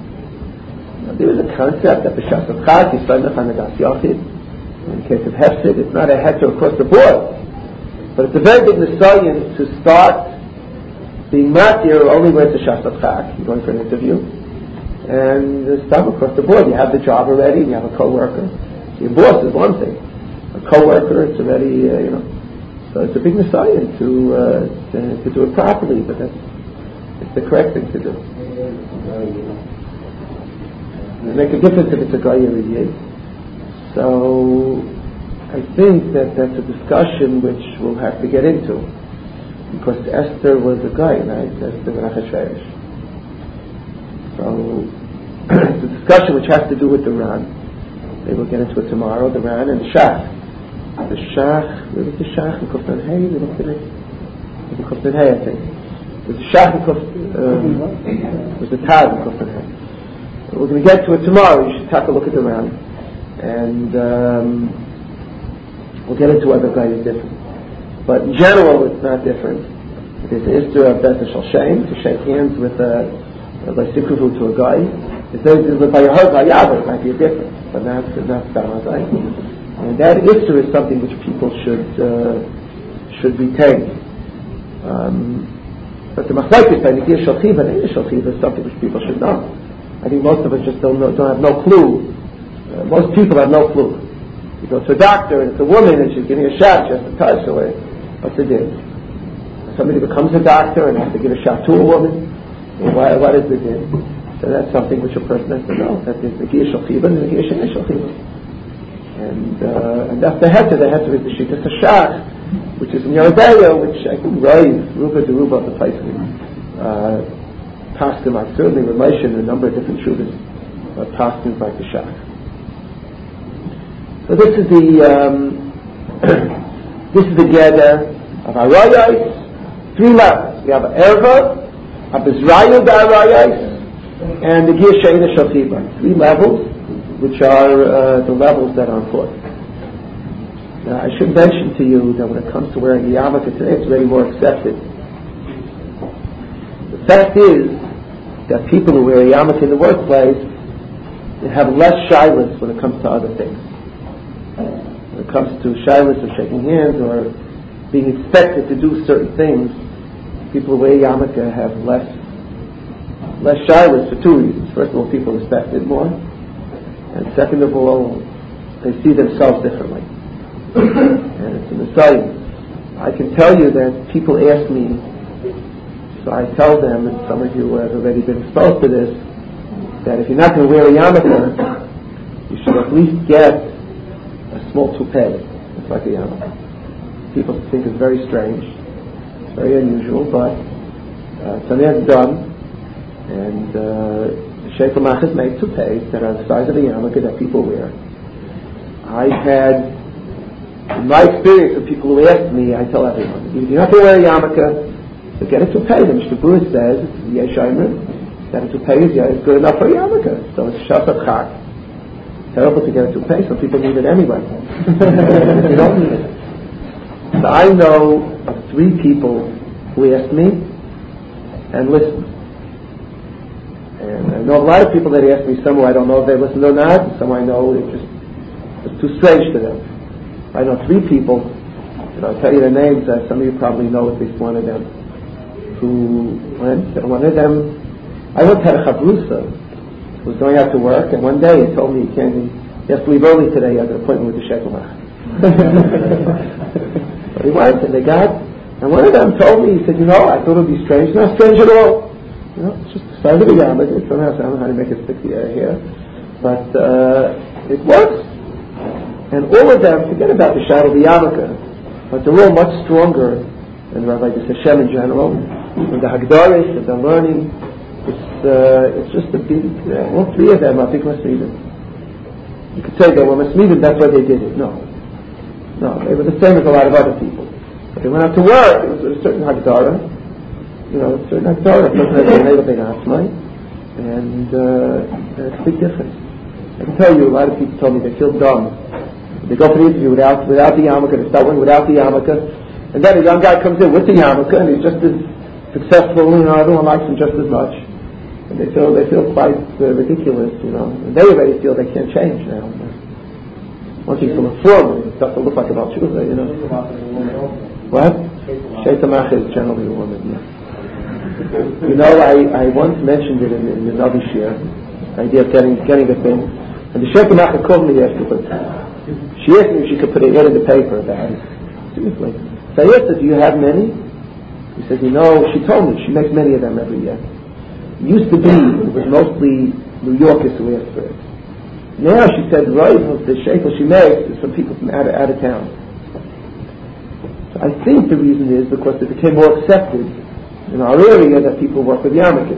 There is a concept that B'Shas Chag, Yisrael Hanadas Yachid. In the case of Hefsid, it's not a heter across the board. But it's a very big nisayon to start being matir only when it's a Shas Chag. You're going for an interview. And it's done across the board. You have the job already, and you have a co-worker. Your boss is one thing. A co-worker, it's already, uh, you know. So it's a big nisayon to, uh, to, to do it properly, but that's it's the correct thing to do. It makes a difference if it's a guy or a yid. So I think that that's a discussion which we'll have to get into, because Esther was a guy, right? Esther ben Achashverosh. So it's a discussion which has to do with the Ran. Maybe we'll get into it tomorrow. The Ran and the Shach. The Shach. Where was the Shach? The Kuftan Hay. We looked at it. The Kuftan Hay, I think. The Shach and Kuftan. Um, was the Taz and Kuftan Hay. We're going to get to it tomorrow. You should take a look at the Ran. And um, we'll get into whether the guy is different. But in general, it's not different. It is to have Beth Shal Shem, to shake hands with a, like Sikruvu to a guy. If there's by your heart, by Yahweh, it might be a difference. But not, not Stamazai. And that Isser is something which people should, uh, should retain. Um, but the Machlokes by Negiah Shel Chiva and Negiah Shel Chiva is something which people should know. I think most of us just don't know, don't have no clue. Uh, most people have no clue. You go to a doctor and it's a woman and she's giving a shot, she has to touch away. What's the deal? Somebody becomes a doctor and has to give a shot to a woman. Well, why, what is the deal? So that's something which a person has to know. That is the Negiah Shel Chiva and the Negiah She'eina Shel Chiva. And, uh, and that's the heter. The heter is the Shittas HaShach, which is in Yeridei, which I think Rav, Ruba de Ruba of the place uh passed him, I certainly relation in a number of different shuvas, uh, passed him like the Shach. So this is the um, this is the gather of Arayos, three levels. We have Erva, a Bezrayu Arayos, and the Negiah She'eina Shel Chiva. Three levels, which are uh, the levels that are important. Now, I should mention to you that when it comes to wearing the yarmulke today, it's very more accepted. The fact is that people who wear a yarmulke in the workplace, they have less shyness when it comes to other things. When it comes to shyness of shaking hands or being expected to do certain things, people who wear yarmulke have less less shyness for two reasons. First of all, people respect it more, and second of all, they see themselves differently. And it's in the same. I can tell you that people ask me So I tell them, and some of you have already been exposed to this, that if you're not going to wear a yarmulke, you should at least get a small toupee. It's like a yarmulke. People think it's very strange, it's very unusual, but uh, it's something that's done, and uh, Sheikh Lamach has made toupees that are the size of a yarmulke that people wear. I've had, in my experience with people who ask me, I tell everyone, if you're not going to wear a yarmulke, so get a toupee. The Mishnah Berurah says, Yesh Omer, that a toupee is, is good enough for a yarmulke. So it's shasat chak. Terrible to get a toupee, so people need it anyway. You don't need it. So I know of three people who ask me and listen. And I know a lot of people that ask me, some who I don't know if they listen or not, and some I know it just it's too strange to them. I know three people, and I'll tell you their names, uh, some of you probably know at least one of them, who went, and one of them, I once had a chavrusa who was going out to work, and one day he told me he can't, he has to leave early today, he has an appointment with the Sheikh Lamach. But he went, and they got, and one of them told me, he said, you know, I thought it would be strange. It's not strange at all. You know, it's just the size of the yarmulke. It's somehow, I don't know how to make it stick the air here, but uh, it works. And all of them, forget about the shadow of the yarmulke, but they're all much stronger than Rabbi Hashem in general, and the Hagdaris that they're learning. It's uh, it's just a big, uh, all three of them are big Masmidim. You could say they were Masmidim, that's why they did it. No. No, they were the same as a lot of other people. But they went out to work, it was a certain Hagdara, you know, a certain Hagdara, it wasn't a neighbor being Atzmai, and uh, it's a big difference. I can tell you, a lot of people told me they feel dumb. They go for the interview without without the yarmulke, they start one without the yarmulke, and then a young guy comes in with the yarmulke, and he's just as successful, you know, everyone likes him just as much. And they feel they feel quite uh, ridiculous, you know. And they already feel they can't change now. Once he's from a form, it starts to look like a Balshuva, you know. What? Sheikh Lamach is generally a woman, yeah. You know, I, I once mentioned it in, in the Navi Shir, the idea of getting getting a thing. And the Sheikh Lamach called me yesterday. She asked me if she could put an ad in the paper about it. Seriously. So I asked her, do you have many? He said, you know, she told me, she makes many of them every year. It used to be, it was mostly New Yorkers who asked for it. Now, she said, right, the shekel she makes is from people from out of, out of town. So I think the reason is because it became more accepted in our area that people work with yarmulkes,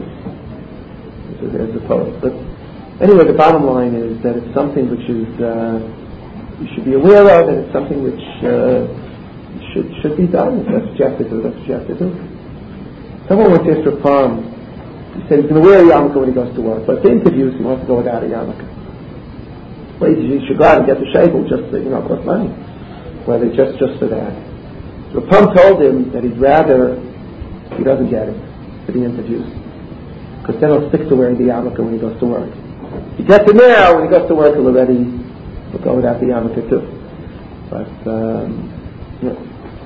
as opposed. But anyway, the bottom line is that it's something which is uh, you should be aware of, and it's something which uh, should should be done. If that's what you have to do, that's what you have to do. Someone once asked for a palm. He said he's going to wear a yarmulke when he goes to work, but for interviews he wants to go without a yarmulke. Well, you should go out and get the shekel just to, you know, cost money. Whether just just for that. So Pam told him that he'd rather he doesn't get it for the interviews, because then he'll stick to wearing the yarmulke when he goes to work. He gets it now, when he goes to work he'll already he'll go without the yarmulke too. But um, yeah,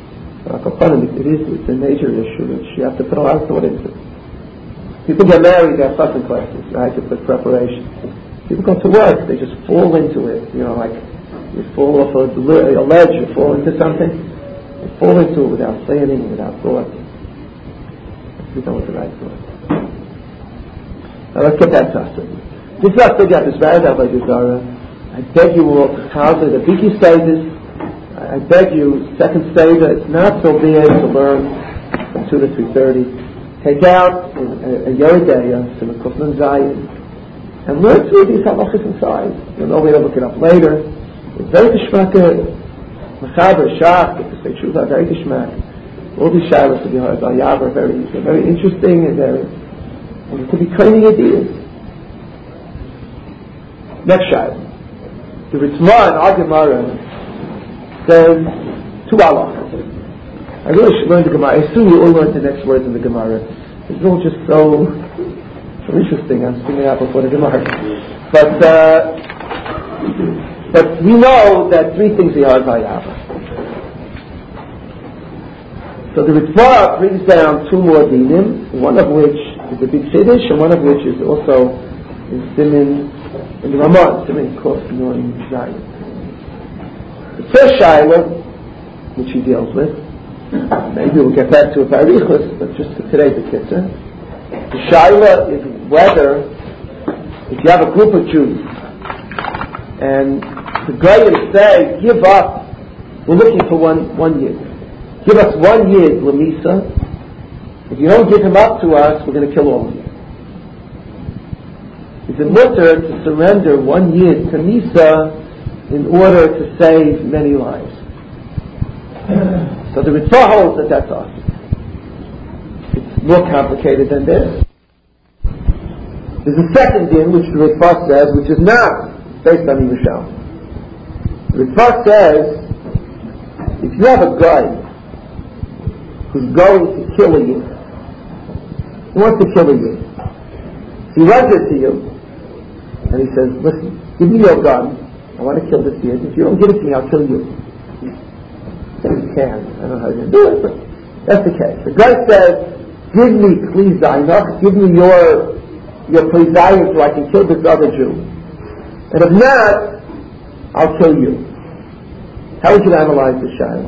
it is it's a major issue which you have to put a lot of thought into. People get married, they have fucking classes, right? To put preparation. People go to work, they just fall into it. You know, like you fall off a, a ledge, you fall into something, you fall into it without planning, without thought. You don't want the right thought. Now let's get that started. This last thing got this bad out by Gezara. I beg you all to counter the Biki stages. I beg you, second stage, it's not so bad to learn from two to three thirty. Take out a, a Yeridaya, some Kufman Zayin, and learn through these halachas inside. You'll know where to look it up later. It's very geschmack, Mechaber, Shach, get to say Shuvah, very geschmack. All these shilas of Yehoyah Yav are very, they're very interesting, and they're, and you could be training ideas. Next shilah. The Ritzmah in our Gemara says two halachas. I really should learn the Gemara. I assume you all learned the next words in the Gemara. It's all just so, so interesting. I'm speaking out before the Gemara. But uh, but we know that three things are Vayava. So the Ritzvah brings down two more dinim, one of which is the big Chiddush, and one of which is also in Simin, in the Ramah, Simin Kuf Nun Zayin. The first Shiloh, which he deals with, Maybe we'll get back to it by Arichus, but just for today, the Kitzur. The Shaila is whether, if you have a group of Jews, and the Goyim say, give up, we're looking for one, one yid. Give us one yid, Lamisa. If you don't give him up to us, we're going to kill all of you. Is it mutter to surrender one yid to Misa in order to save many lives? So the Ritzvah holds that that's us. It's more complicated than this. There's a second din which the Ritzvah says, which is not based on Yerushalmi. The Ritzvah says, if you have a guy who's going to kill a yid, he wants to kill a yid, he runs it to you, and he says, listen, give me your gun, I want to kill this yid. If you don't give it to me, I'll kill you. You can. I don't know how you're going to do it, but that's the case. The guy says, give me Kli Zainach, give me your your Kli Zayin so I can kill this other Jew. And if not, I'll kill you. How would you analyze this child?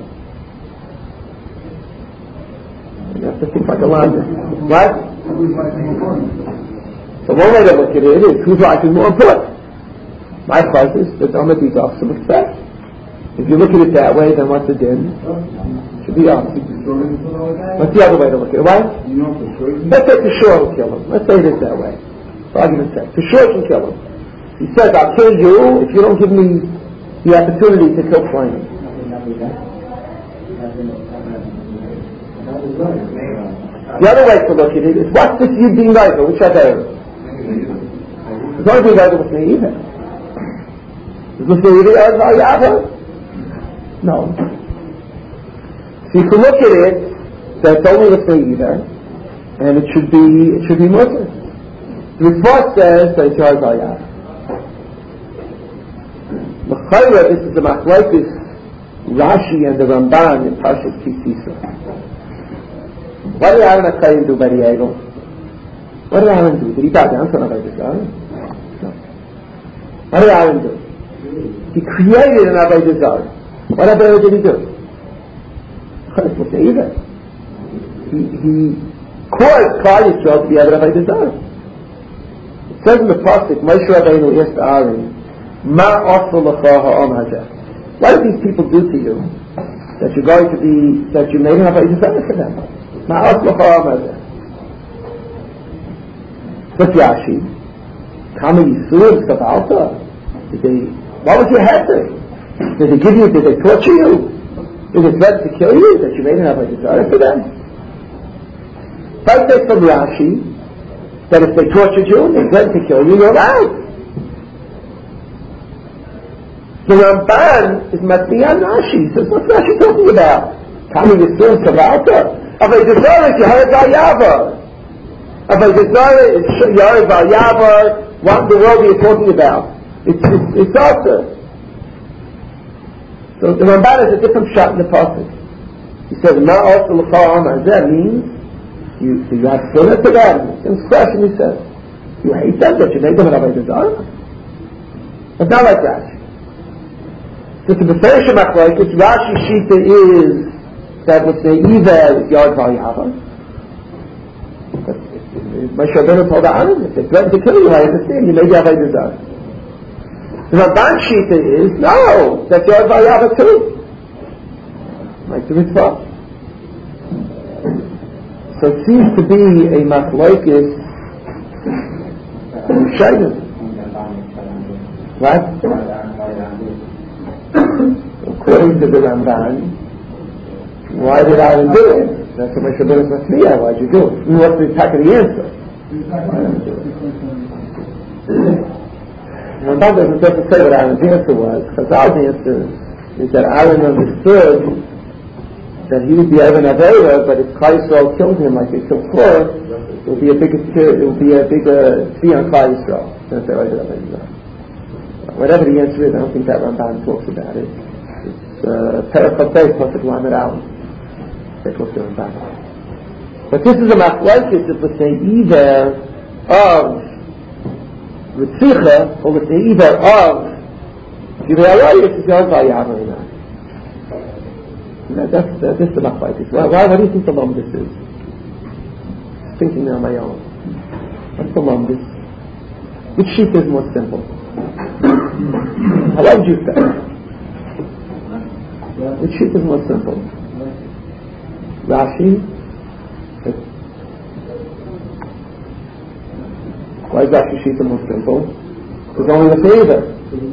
You have to think like a lawyer. What? So one way to look at it is, whose life is more important? My thought is that I'm going to be off some respect. If you look at it that way, then what's the din? It should be up. What's the other way to look at it? What? Let's say Teshur will kill him. Let's say it is that way. For argument's sake. Teshur can kill him. He says, I'll kill you if you don't give me the opportunity to kill Flame. The other way to look at it is, what's this Yid being right? Which are they? There's only being right with me either. Is this the Yid as Ayava? No. So you can look at it that's only with me either, and it should be it should be Muslim. The report says that it's Yad Ayava. L'chayra, this is the machlokes Rashi and the Ramban in Parashat Kisisa. What did Aaron HaKohen do by the Egel? What did Aaron do? Did he bow down to an Avodah Zarah? No. What did Aaron do? He created an Avodah Zarah. What Avodah did he do? He, he caused Klal Yisrael to be able to Avodah Zarah. It says in the Pasuk, Moshe Rabbeinu asked Aaron, Ma asu l'cha ha'am hazeh. What did these people do to you that you're going to be, that you made an Avodah Zarah for them? Ma asu l'cha ha'am hazeh. What's Rashi? Kama Yisurim Skavalta? Did they, what was your heter? Did they give you, did they torture you? Did they threaten to kill you that you made an Avodah Zarah for them? If I say from Rashi that if they tortured you and they threatened to kill you, you're allowed. The Ramban is Matniyan Rashi. He says, what's Rashi talking about? Kami Yisur Kavalta? Avodah Zarah is Yehared V'Yava. Avodah Zarah is Yehared V'Yava. What in the world are you talking about? It's, it's, it's awesome. So the Ramban is a different shot in the Pasuk. He says, Ma also l'cha'am hazeh means you, so you have sunnah to them. It's question he says. You hate them that you made them an Avodah Zarah? It's not like Rashi. So to the Beferish HaMachlokes, Rashi Shita is that let's say either Yad V'Yava. Moshe Rabbeinu told Aaron, if they threatened to kill you, I understand, you made the Avodah Zarah. The Ramban Shita is, no, that's Yad V'Yava too. Like the Ritzvah. So it seems to be a machlokes Shainim. What? According to the Ramban, why did Aaron do it? That's what Moshe Rabbeinu said, Matzliah, why'd you do it? What's the attack of the answer? The Ramban doesn't, doesn't say what Aaron's answer was. Chazal's answer is that Aaron understood that he would be Evan Avera, but if Klal Yisrael killed him like they killed Korah, it will be a bigger it will be a bigger fee on Klal Yisrael. That's the right of Whatever the answer is, I don't think that Ramban talks about it. It's Perachot Beis Pasuk Lamed Aleph. That talks to Ramban. But this is a machlokes if we say either of Ritzicha or we say either of Givei Arayos is Yad V'Yava or not. That, that's uh, this is the machlokes. Why, why? What do you think the lumdus is? Thinking on my own. What's the lumdus? Which sheet is more simple? How would you say? Which sheet is more simple? Rashi? Why is Rashi sheet the most simple? It's only the favor.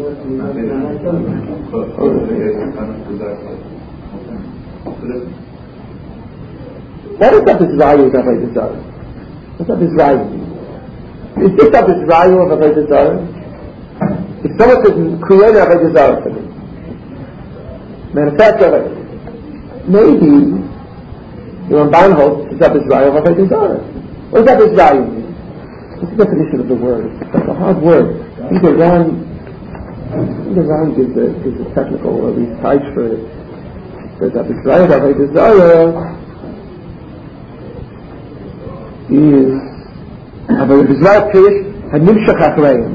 What is up Israel of Avodah Zarah? What's up Israel? Is this up Israel of Avodah Zarah? If someone says, create Avodah Zarah for me, manufacture it, maybe the Ramban holds it's up Israel of Avodah Zarah. What does up Israel mean? What's the definition of the word? It's like a hard word. Either Ron, either Ron gives a, gives a technical or at least type for it. It says up Israel of Avodah Zarah is Avodah Zarah Pirish Hanimshach Achreim.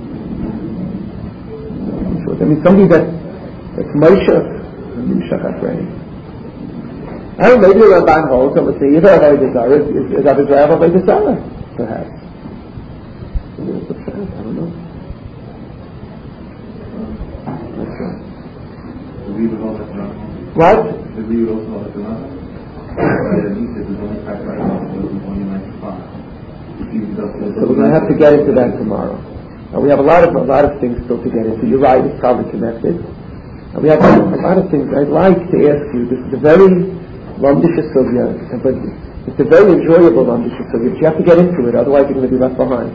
That means somebody that that's Moshe Hanimshach Achreim. I don't know, maybe the Ramban holds and would say either Avodah Zarah is, is, is Avodah Zarah of Avodah Zarah, perhaps. I don't know. That's right. What? The real also of the Ramban. So we're going to have to get into that tomorrow. Uh, we have a lot of a lot of things still to get into. You're right; it's probably connected. Uh, we have a, a lot of things. I'd like to ask you. This is a very lumdisha sugya, but it's a very enjoyable lumdisha sugya. But you have to get into it, otherwise you're going to be left behind.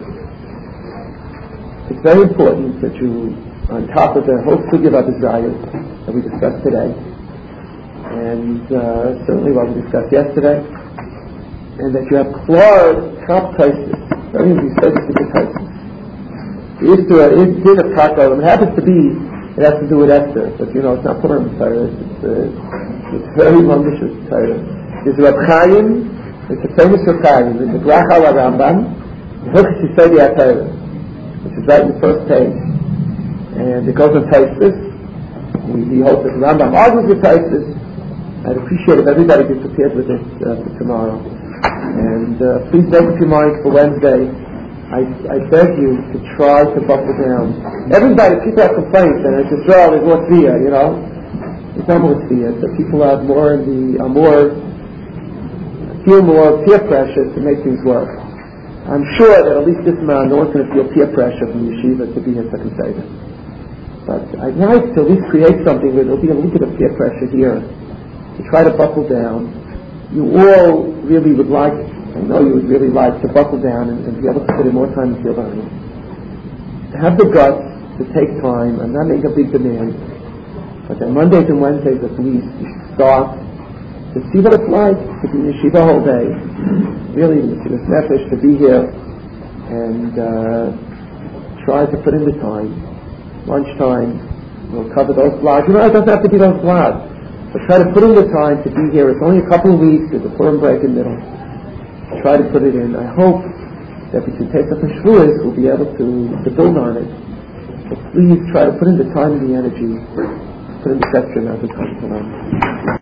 It's very important that you, on top of the whole sugya of Israel that we discussed today, and uh, certainly what we discussed yesterday, and that you have clause top places. Very important places. It is to a, it did a taco. It happens to be, it has to do with Esther, but you know, it's not Purim Torah. It's, uh, it's very malicious Torah. There's Reb Chaim, it's a famous Reb Chaim, it's the Grach al Rambam, Hilchos Yesodei HaTorah, which is right in the first page. And it goes on Taisus. He, he hopes that the Rambam argues with Taisus. I'd appreciate if everybody gets prepared with it uh, for tomorrow. And uh, please make up your mind for Wednesday. I, I beg you to try to buckle down. Everybody, people have complaints, and it's Israel, there's more fear, you know. It's not more fear. The people are more in the, are more, feel more peer pressure to make things work. I'm sure that at least this man, no one's going to feel peer pressure from yeshiva to be his second Seder. But I'd like to at least create something where there'll be a little bit of peer pressure here to try to buckle down. You all really would like, I know you would really like to buckle down and, and be able to put in more time into your learning. Have the guts to take time and not make a big demand, but on Mondays and Wednesdays at least, you should start to see what it's like to be in yeshiva all day. Really, to this nefesh, to be here and uh, try to put in the time. Lunchtime, we'll cover those blogs. You know, it doesn't have to be those blogs. But try to put in the time to be here. It's only a couple of weeks. There's a Purim break in the middle. Try to put it in. I hope that between Pesach and Shavuos we'll be able to, to build on it. But please try to put in the time and the energy, put in the extra amount of time to learn.